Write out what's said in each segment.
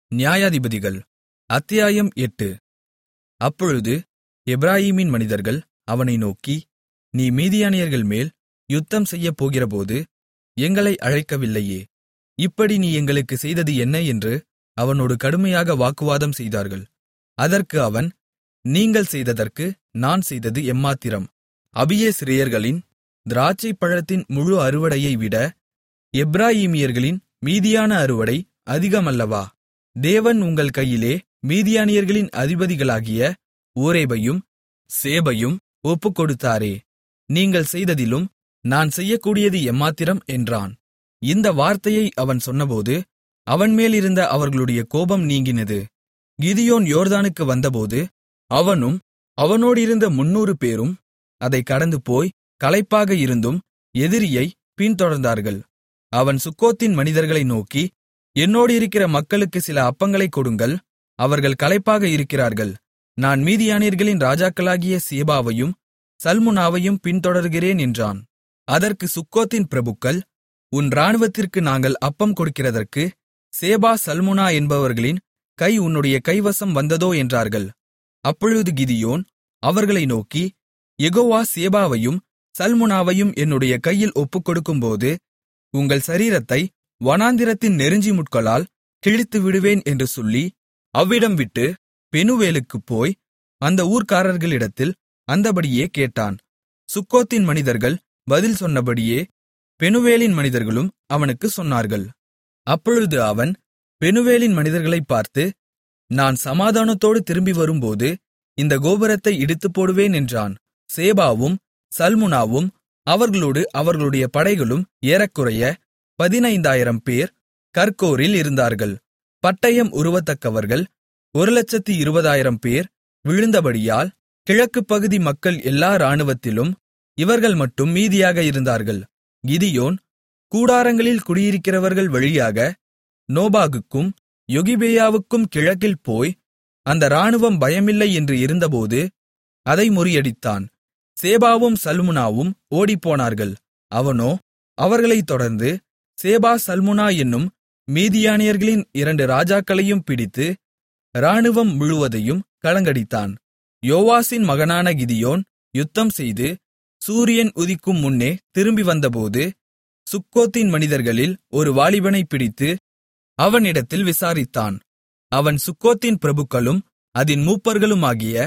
நியாயாதிபதிகள் அத்தியாயம் 8. அப்பொழுது எப்பிராயீமின் மனிதர்கள் அவனை நோக்கி, நீ மீதியானியர்கள் மேல் யுத்தம் செய்யப்போகிறபோது எங்களை அழைக்கவில்லையே, இப்படி நீ எங்களுக்குச் செய்தது என்ன என்று அவனோடு கடுமையாக வாக்குவாதம் செய்தார்கள். அதற்கு அவன், நீங்கள் செய்ததற்கு நான் செய்தது எம்மாத்திரம்? அபியேஸ்ரியர்களின் திராட்சைப்பழத்தின் முழு அறுவடையை விட எப்பிராயீமியர்களின் மீதியான அறுவடை அதிகமல்லவா? தேவன் உங்கள் கையிலே மீதியானியர்களின் அதிபதிகளாகிய ஓரேபையும் சேபையும் ஒப்புக்கொடுத்தாரே, நீங்கள் செய்ததிலும் நான் செய்யக்கூடியது எம்மாத்திரம் என்றான். இந்த வார்த்தையை அவன் சொன்னபோது அவன்மேலிருந்த அவர்களுடைய கோபம் நீங்கினது. கிதியோன் யோர்தானுக்கு வந்தபோது அவனும் அவனோடிருந்த 300 பேரும் அதைக் கடந்துபோய் களைப்பாக இருந்தும் எதிரியை பின்தொடர்ந்தார்கள். அவன் சுக்கோத்தின் மனிதர்களை நோக்கி, என்னோடிருக்கிற மக்களுக்கு சில அப்பங்களைக் கொடுங்கள், அவர்கள் களைப்பாக இருக்கிறார்கள். நான் மீதியானியர்களின் ராஜாக்களாகிய சேபாவையும் சல்முனாவையும் பின்தொடர்கிறேன் என்றான். அதற்கு சுக்கோத்தின் பிரபுக்கள், உன் இராணுவத்திற்கு நாங்கள் அப்பம் கொடுக்கிறதற்கு சேபா சல்முனா என்பவர்களின் கை உன்னுடைய கைவசம் வந்ததோ என்றார்கள். அப்பொழுது கிதியோன் அவர்களை நோக்கி, யெகோவா சேபாவையும் சல்முனாவையும் என்னுடைய கையில் ஒப்புக்கொடுக்கும்போது உங்கள் சரீரத்தை வனாந்திரத்தின் நெரிஞ்சிமுட்களால் கிழித்துவிடுவேன் என்று சொல்லி அவ்விடம் விட்டு பெனுவேலுக்குப் போய் அந்த ஊர்க்காரர்களிடத்தில் அந்தபடியே கேட்டான். சுக்கோத்தின் மனிதர்கள் பதில் சொன்னபடியே பெனுவேலின் மனிதர்களும் அவனுக்குச் சொன்னார்கள். அப்பொழுது அவன் பெனுவேலின் மனிதர்களைப் பார்த்து, நான் சமாதானத்தோடு திரும்பி வரும்போது இந்த கோபுரத்தை இடித்துப்போடுவேன் என்றான். சேபாவும் சல்முனாவும் அவர்களோடு அவர்களுடைய படைகளும் ஏறக்குறைய 15,000 பேர் கர்கோரில் இருந்தார்கள். பட்டயம் உருவத்தக்கவர்கள் 1,20,000 பேர் விழுந்தபடியால் கிழக்குப் பகுதி மக்கள் எல்லா இராணுவத்திலும் இவர்கள் மட்டும் மீதியாக இருந்தார்கள். கிதியோன் கூடாரங்களில் குடியிருக்கிறவர்கள் வழியாக நோபாகுக்கும் யொகிபேயாவுக்கும் கிழக்கில் போய் அந்த இராணுவம் பயமில்லை என்று இருந்தபோது அதை முறியடித்தான். சேபாவும் சல்முனாவும் ஓடிப்போனார்கள். அவனோ அவர்களைத் தொடர்ந்து சேபா சல்முனா என்னும் மீதியானியர்களின் 2 ராஜாக்களையும் பிடித்து இராணுவம் முழுவதையும் கலங்கடித்தான். யோவாசின் மகனான கிதியோன் யுத்தம்செய்து சூரியன் உதிக்கும் முன்னே திரும்பி வந்தபோது சுக்கோத்தின் மனிதர்களில் ஒரு வாலிபனைப் பிடித்து அவனிடத்தில் விசாரித்தான். அவன் சுக்கோத்தின் பிரபுக்களும் அதின் மூப்பர்களுமாகிய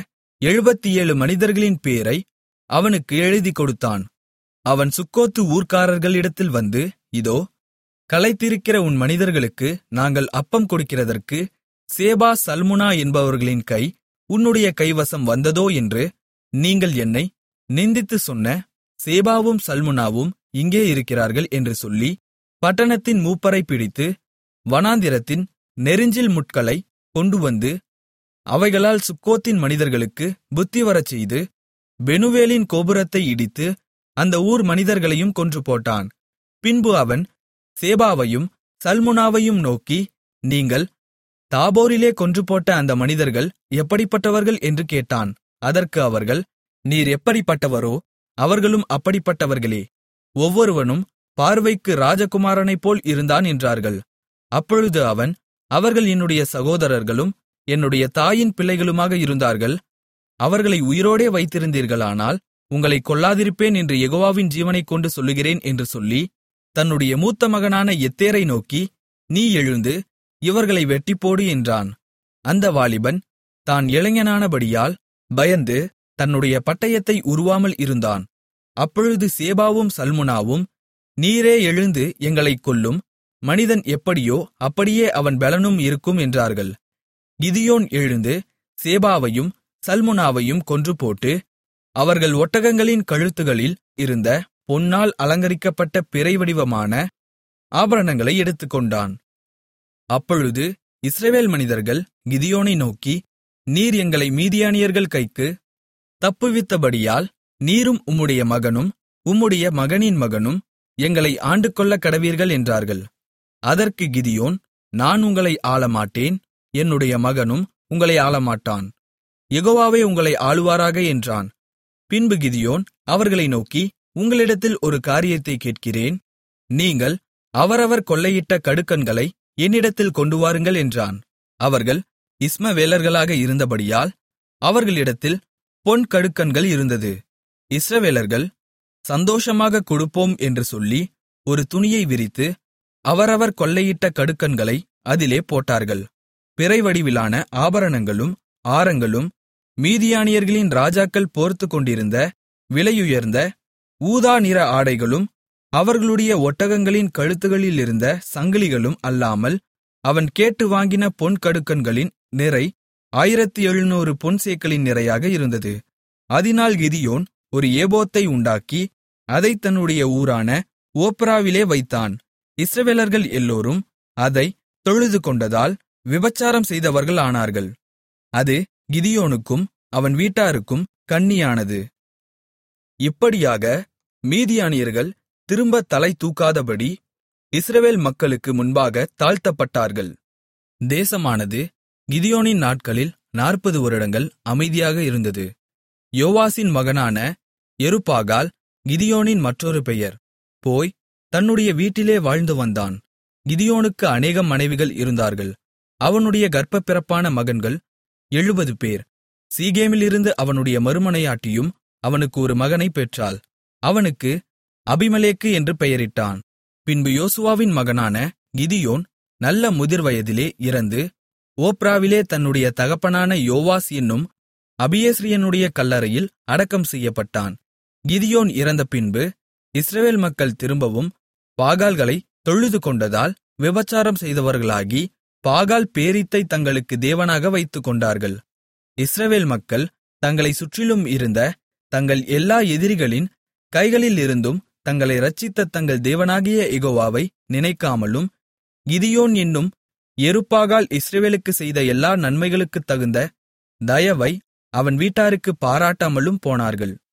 77 மனிதர்களின் பேரை அவனுக்கு எழுதிக் கொடுத்தான். அவன் சுக்கோத்து ஊர்க்காரர்களிடத்தில் வந்து, இதோ, களைத்திருக்கிற உன் மனிதர்களுக்கு நாங்கள் அப்பம் கொடுக்கிறதற்கு சேபா சல்முனா என்பவர்களின் கை உன்னுடைய கைவசம் வந்ததோ என்று நீங்கள் என்னை நிந்தித்துச் சொன்ன சேபாவும் சல்முனாவும் இங்கே இருக்கிறார்கள் என்று சொல்லி பட்டணத்தின் மூப்பரைப் பிடித்து வனாந்திரத்தின் நெரிஞ்சில் முட்களை கொண்டுவந்து அவைகளால் சுக்கோத்தின் மனிதர்களுக்கு புத்திவரச்செய்து பெனுவேலின் கோபுரத்தை இடித்து அந்த ஊர் மனிதர்களையும் கொன்றுபோட்டான். பின்பு அவன் சேபாவையும் சல்முனாவையும் நோக்கி, நீங்கள் தாபோரிலே கொன்றுபோட்ட அந்த மனிதர்கள் எப்படிப்பட்டவர்கள் என்று கேட்டான். அதற்கு அவர்கள், நீர் எப்படிப்பட்டவரோ அவர்களும் அப்படிப்பட்டவர்களே, ஒவ்வொருவனும் பார்வைக்கு ராஜகுமாரனைப்போல் இருந்தான் என்றார்கள். அப்பொழுது அவன், அவர்கள் என்னுடைய சகோதரர்களும் என்னுடைய தாயின் பிள்ளைகளுமாக இருந்தார்கள். அவர்களை உயிரோடே வைத்திருந்தீர்களானால் உங்களைக் கொல்லாதிருப்பேன் என்று யெகோவாவின் ஜீவனைக் கொண்டு சொல்லுகிறேன் என்று சொல்லி தன்னுடைய மூத்த மகனான எத்தேரை நோக்கி, நீ எழுந்து இவர்களை வெட்டிப்போடு என்றான். அந்த வாலிபன் தான் இளைஞனானபடியால் பயந்து தன்னுடைய பட்டயத்தை உருவாமல் இருந்தான். அப்பொழுது சேபாவும் சல்முனாவும், நீரே எழுந்து எங்களைக் கொல்லும், மனிதன் எப்படியோ அப்படியே அவன் பெலனும் இருக்கும் என்றார்கள். கிதியோன் எழுந்து சேபாவையும் சல்முனாவையும் கொன்றுபோட்டு அவர்கள் ஒட்டகங்களின் கழுத்துகளில் இருந்த பொன்னால் அலங்கரிக்கப்பட்ட பிறை வடிவமான ஆபரணங்களை எடுத்துக்கொண்டான். அப்பொழுது இஸ்ரவேல் மனிதர்கள் கிதியோனை நோக்கி, நீர் எங்களை மீதியானியர்கள் கைக்கு தப்புவித்தபடியால் நீரும் உம்முடைய மகனும் உம்முடைய மகனின் மகனும் எங்களை ஆண்டுகொள்ளக் கடவீர்கள் என்றார்கள். அதற்கு கிதியோன், நான் உங்களை ஆளமாட்டேன், என்னுடைய மகனும் உங்களை ஆளமாட்டான், யெகோவாவே உங்களை ஆளுவாராக என்றான். பின்பு கிதியோன் அவர்களை நோக்கி, உங்களிடத்தில் ஒரு காரியத்தைக் கேட்கிறேன், நீங்கள் அவரவர் கொள்ளையிட்ட கடுக்கன்களை என்னிடத்தில் கொண்டுவாருங்கள் என்றான். அவர்கள் இஸ்மவேலர்களாக இருந்தபடியால் அவர்களிடத்தில் பொன் கடுக்கன்கள் இருந்தது. இஸ்ரவேலர்கள் சந்தோஷமாகக் கொடுப்போம் என்று சொல்லி ஒரு துணியை விரித்து அவரவர் கொள்ளையிட்ட கடுக்கன்களை அதிலே போட்டார்கள். பிறை வடிவிலான ஆபரணங்களும் ஆரங்களும் மீதியானியர்களின் ராஜாக்கள் போர்த்துக்கொண்டிருந்த விலையுயர்ந்த ஊதா நிற ஆடைகளும் அவர்களுடைய ஒட்டகங்களின் கழுத்துகளிலிருந்த சங்கிலிகளும் அல்லாமல் அவன் கேட்டு வாங்கின பொன் கடுக்கன்களின் நிறை 1700 பொன் சேக்கலின் நிறையாக இருந்தது. அதினால் கிதியோன் ஒரு ஏபோத்தை உண்டாக்கி அதைத் தன்னுடைய ஊரான ஓப்ராவிலே வைத்தான். இஸ்ரவேலர்கள் எல்லோரும் அதைத் தொழுதுகொண்டதால் விபசாரம் செய்தவர்கள் ஆனார்கள். அது கிதியோனுக்கும் அவன் வீட்டாருக்கும் கண்ணியானது. இப்படியாக மீதியானியர்கள் திரும்ப தலை தூக்காதபடி இஸ்ரவேல் மக்களுக்கு முன்பாக தாழ்த்தப்பட்டார்கள். தேசமானது கிதியோனின் நாட்களில் 40 வருடங்கள் அமைதியாக இருந்தது. யோவாசின் மகனான யெருபாகால் கிதியோனின் மற்றொரு பெயர். போய் தன்னுடைய வீட்டிலே வாழ்ந்து வந்தான். கிதியோனுக்கு அநேகம் மனைவிகள் இருந்தார்கள். அவனுடைய கர்ப்பப்பிறப்பான மகன்கள் 70 பேர். சீகேமிலிருந்து அவனுடைய மறுமனையாட்டியும் அவனுக்கு ஒரு மகனைப் பெற்றாள். அவனுக்கு அபிமெலேக்கு என்று பெயரிட்டான். பின்பு யோசுவாவின் மகனான கிதியோன் நல்ல முதிர்வயதிலே இறந்து ஓப்ராவிலே தன்னுடைய தகப்பனான யோவாஸ் என்னும் அபியேஸ்ரியனுடைய கல்லறையில் அடக்கம் செய்யப்பட்டான். கிதியோன் இறந்த பின்பு இஸ்ரவேல் மக்கள் திரும்பவும் பாகால்களைத் தொழுதுகொண்டதால் விபசாரம் செய்தவர்களாகி பாகால் பேரீத்தை தங்களுக்கு தேவனாக வைத்துக்கொண்டார்கள். இஸ்ரவேல் மக்கள் தங்களைச் சுற்றிலும் இருந்த தங்கள் எல்லா எதிரிகளின் கைகளிலிருந்தும் தங்களை இரட்சித்த தங்கள் தேவனாகிய யெகோவாவை நினைக்காமலும் கிதியோன் என்னும் யெருபாகால் இஸ்ரவேலுக்குச் செய்த எல்லா நன்மைகளுக்குத் தகுந்த தயவை அவன் வீட்டாருக்குப் பாராட்டாமலும் போனார்கள்.